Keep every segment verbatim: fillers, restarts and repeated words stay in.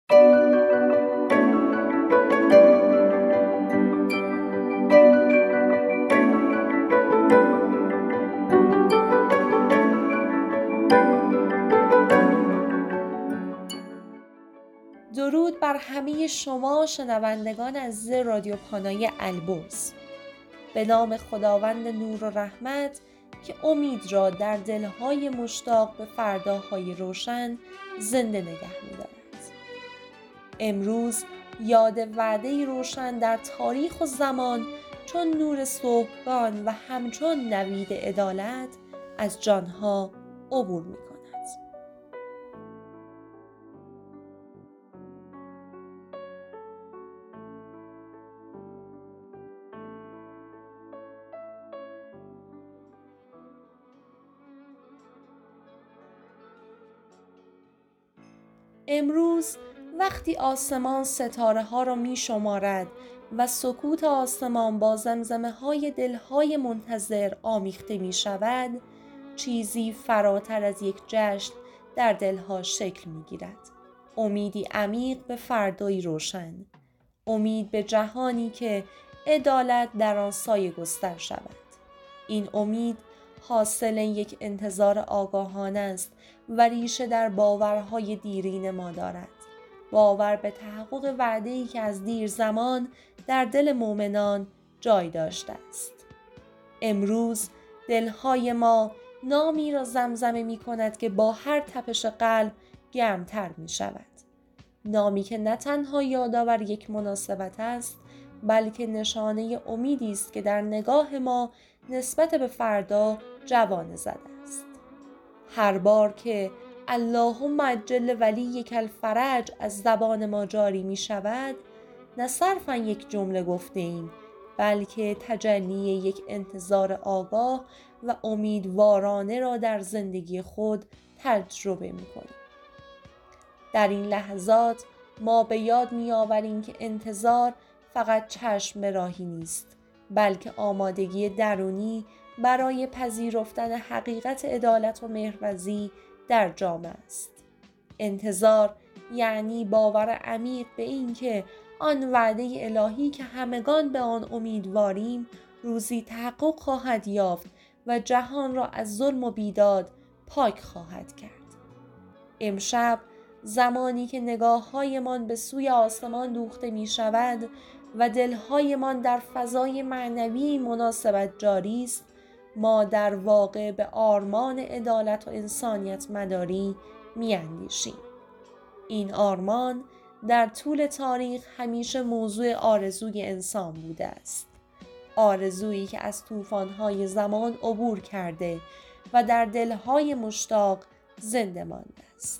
درود بر همه شما شنوندگان از رادیو پانای البرز. به نام خداوند نور و رحمت که امید را در دلهای مشتاق به فرداهای روشن زنده نگه می‌دارد. امروز یاد وعده روشن در تاریخ و زمان چون نور صبحگاه و همچون نوید عدالت از جانها عبور می‌کند. امروز وقتی آسمان ستاره ها را می شمارد و سکوت آسمان با زمزمه های دلهای منتظر آمیخته می شود، چیزی فراتر از یک جشن در دلها شکل می گیرد. امیدی عمیق به فردایی روشن. امید به جهانی که عدالت در آن سایه گستر شود. این امید حاصل یک انتظار آگاهانه است و ریشه در باورهای دیرین ما دارد. باور به تحقق وعده‌ای که از دیر زمان در دل مؤمنان جای داشته است. امروز دلهای ما نامی را زمزمه می کند که با هر تپش قلب گرمتر می شود. نامی که نه تنها یادآور یک مناسبت است، بلکه نشانه امیدی است که در نگاه ما نسبت به فردا جوانه زده است. هر بار که اللهم عجل ولیک الفرج از زبان ما جاری می شود، نه صرفاً یک جمله گفته ایم، بلکه تجلی یک انتظار آگاه و امیدوارانه را در زندگی خود تجربه می کنیم. در این لحظات ما به یاد می آوریم که انتظار فقط چشم به راهی نیست، بلکه آمادگی درونی برای پذیرفتن حقیقت عدالت و مهرورزی در جامعه است. انتظار یعنی باور عمیق به این که آن وعده الهی که همگان به آن امیدواریم روزی تحقق خواهد یافت و جهان را از ظلم و بیداد پاک خواهد کرد. امشب زمانی که نگاه‌هایمان به سوی آسمان دوخته می شود و دلهایمان در فضای معنوی مناسبت جاری است، ما در واقع به آرمان عدالت و انسانیت مداری می اندیشیم. این آرمان در طول تاریخ همیشه موضوع آرزوی انسان بوده است. آرزویی که از طوفان‌های زمان عبور کرده و در دلهای مشتاق زنده مانده است.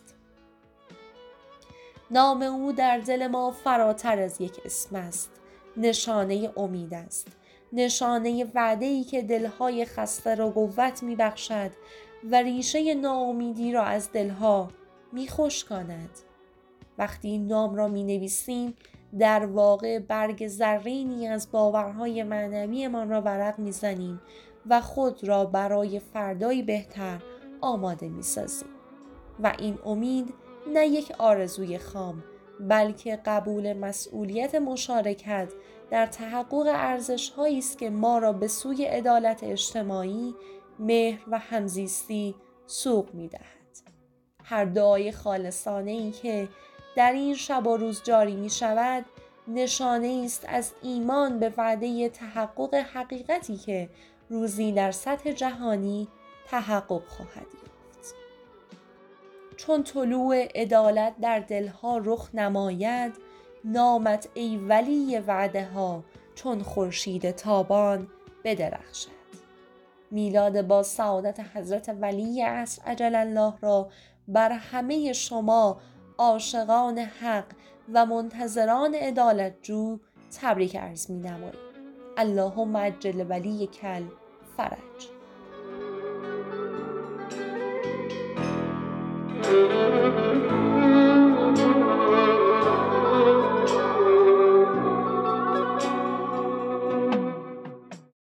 نام او در دل ما فراتر از یک اسم است. نشانه امید است. نشانه وعده‌ای که دلهای خسته را قوت می‌بخشد و ریشه ناامیدی را از دلها می‌خشکاند. وقتی این نام را می‌نویسیم، در واقع برگ زرینی از باورهای معنویمان را ورق می‌زنیم و خود را برای فردایی بهتر آماده می‌سازیم. و این امید نه یک آرزوی خام، بلکه قبول مسئولیت مشارکت در تحقق ارزش‌هایی است که ما را به سوی عدالت اجتماعی، مهر و همزیستی سوق می‌دهد. هر دعای خالصانه‌ای که در این شب و روز جاری می‌شود، نشانه است از ایمان به وعده تحقق حقیقتی که روزی در سطح جهانی تحقق خواهد یافت. چون طلوع عدالت در دلها رخ نماید، نامت ای ولی وعده ها چون خورشید تابان بدرخشد. میلاد با سعادت حضرت ولی عصر عجل الله را بر همه شما عاشقان حق و منتظران عدالت جو تبریک عرض می نماییم. اللهم عجل ولیک الفرج.